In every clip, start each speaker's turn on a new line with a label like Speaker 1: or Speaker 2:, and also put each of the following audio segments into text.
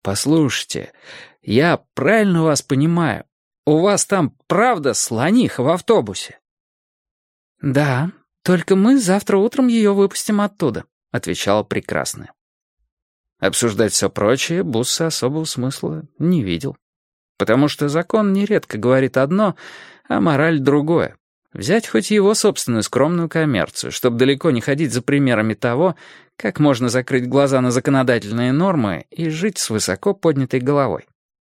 Speaker 1: «Послушайте, я правильно вас понимаю? У вас там правда слониха в автобусе?»
Speaker 2: «Да, только мы завтра утром ее выпустим оттуда», — отвечала Прекрасная.
Speaker 1: Обсуждать все прочее Бусса особого смысла не видел. Потому что закон нередко говорит одно, а мораль другое. Взять хоть его собственную скромную коммерцию, чтобы далеко не ходить за примерами того, как можно закрыть глаза на законодательные нормы и жить с высоко поднятой головой.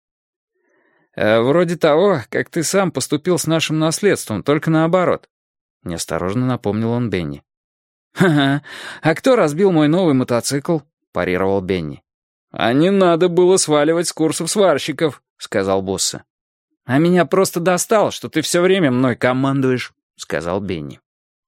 Speaker 1: «Вроде того, как ты сам поступил с нашим наследством, только наоборот», — неосторожно напомнил он Бенни. «Ха-ха, а кто разбил мой новый мотоцикл?» — парировал Бенни. «А не надо было сваливать с курсов сварщиков», — сказал Бусса. «А меня просто достало, что ты все время мной командуешь», — сказал Бенни.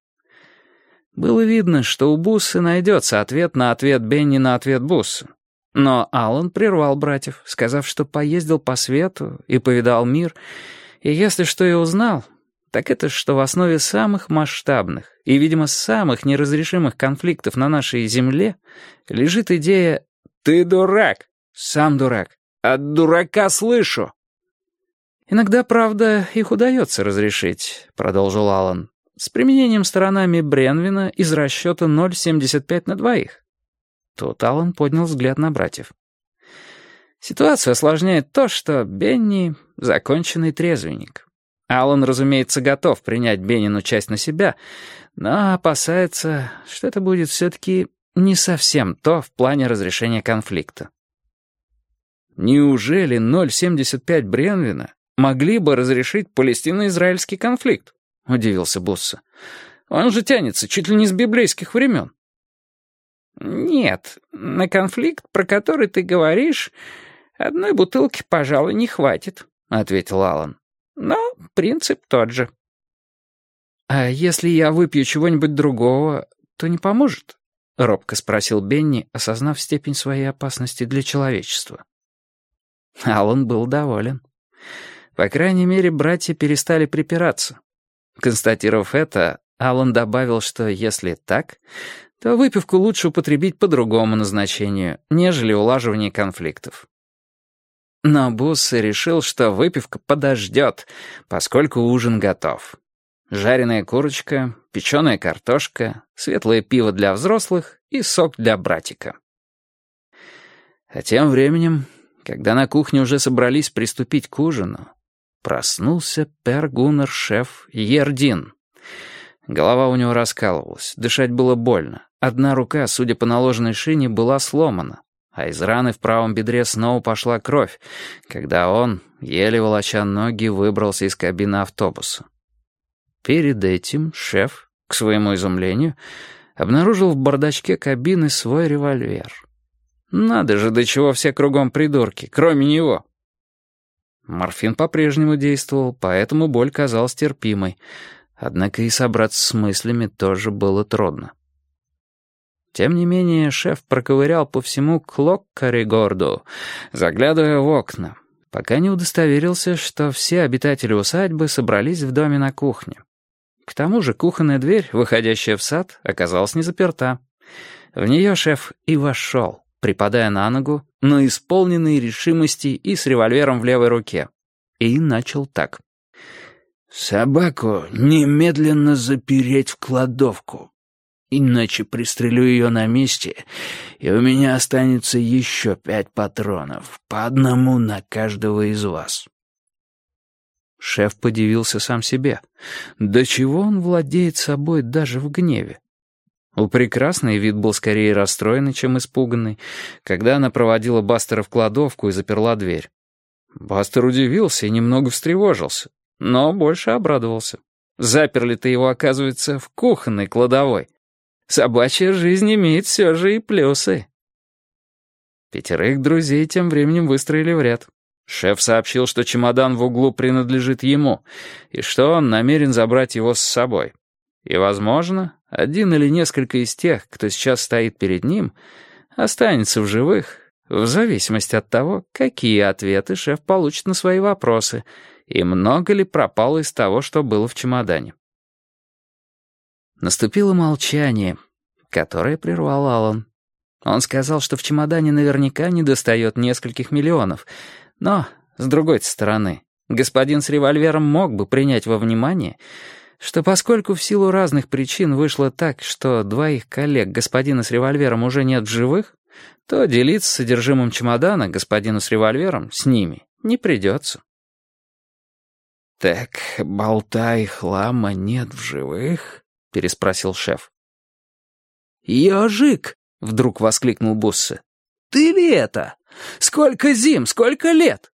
Speaker 1: Было видно, что у Буссы найдется ответ на ответ Бенни на ответ Буссы. Но Аллан прервал братьев, сказав, что поездил по свету и повидал мир, и если что и узнал, так это что в основе самых масштабных и, видимо, самых неразрешимых конфликтов на нашей земле лежит идея «ты дурак, сам дурак, от дурака слышу». «Иногда, правда, их удается разрешить», — продолжил Аллан, «с применением сторонами Бренвина из расчета 0,75 на двоих». Тут Аллан поднял взгляд на братьев. Ситуацию осложняет то, что Бенни — законченный трезвенник. Аллан, разумеется, готов принять Беннину часть на себя, но опасается, что это будет все-таки не совсем то в плане разрешения конфликта. Неужели 0,75 Бренвина могли бы разрешить палестино-израильский конфликт? — удивился Бусса. «Он же тянется чуть ли не с библейских времен». «Нет, на конфликт, про который ты говоришь, одной бутылки, пожалуй, не хватит», — ответил Аллан. «Но принцип тот же». «А если я выпью чего-нибудь другого, то не поможет?» — робко спросил Бенни, осознав степень своей опасности для человечества. Аллан был доволен. По крайней мере, братья перестали припираться. Констатировав это, Аллан добавил, что если так, то выпивку лучше употребить по другому назначению, нежели улаживание конфликтов. Но Бусса решил, что выпивка подождет, поскольку ужин готов. Жареная курочка, печеная картошка, светлое пиво для взрослых и сок для братика. А тем временем, когда на кухне уже собрались приступить к ужину, проснулся пер-гуннер-шеф Ердин. Голова у него раскалывалась, дышать было больно. Одна рука, судя по наложенной шине, была сломана, а из раны в правом бедре снова пошла кровь, когда он, еле волоча ноги, выбрался из кабины автобуса. Перед этим шеф, к своему изумлению, обнаружил в бардачке кабины свой револьвер. Надо же, до чего все кругом придурки, кроме него. Морфин по-прежнему действовал, поэтому боль казалась терпимой, однако и собраться с мыслями тоже было трудно. Тем не менее, шеф проковырял по всему Клоккари-Горду, заглядывая в окна, пока не удостоверился, что все обитатели усадьбы собрались в доме на кухне. К тому же кухонная дверь, выходящая в сад, оказалась не заперта. В нее шеф и вошел, припадая на ногу, но исполненный решимости и с револьвером в левой руке. И начал так. «Собаку немедленно запереть в кладовку, иначе пристрелю ее на месте, и у меня останется еще 5 патронов, по одному на каждого из вас». Шеф подивился сам себе. До чего он владеет собой даже в гневе? У Прекрасной вид был скорее расстроенный, чем испуганный, когда она проводила Бастера в кладовку и заперла дверь. Бастер удивился и немного встревожился, но больше обрадовался. Заперли-то его, оказывается, в кухонной кладовой. Собачья жизнь имеет все же и плюсы. 5 друзей тем временем выстроили в ряд. Шеф сообщил, что чемодан в углу принадлежит ему, и что он намерен забрать его с собой. И, возможно, один или несколько из тех, кто сейчас стоит перед ним, останется в живых, в зависимости от того, какие ответы шеф получит на свои вопросы, и много ли пропало из того, что было в чемодане. Наступило молчание, которое прервал Аллан. Он сказал, что в чемодане наверняка недостает нескольких миллионов. Но, с другой стороны, господин с револьвером мог бы принять во внимание, что поскольку в силу разных причин вышло так, что двоих коллег господина с револьвером уже нет в живых, то делиться содержимым чемодана господину с револьвером с ними не придется.
Speaker 2: «Так болта и хлама нет в живых?» — переспросил шеф.
Speaker 1: «Ежик!» — вдруг воскликнул Буссе. «Ты ли это? Сколько зим, сколько лет?»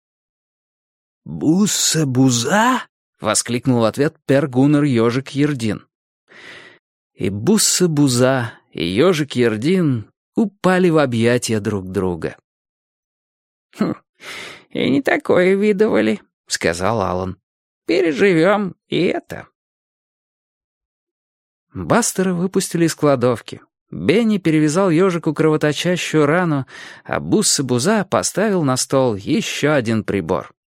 Speaker 2: «Буссе-буза?» — воскликнул в ответ пер-гуннер Ежик Ердин. И Буссе-буза, и Ежик Ердин упали в объятия друг друга.
Speaker 3: «И не такое видывали», — сказал Аллан. «Переживем и это».
Speaker 1: Бастера выпустили из кладовки. Бенни перевязал ежику кровоточащую рану, а Буссе-буза поставил на стол еще один прибор.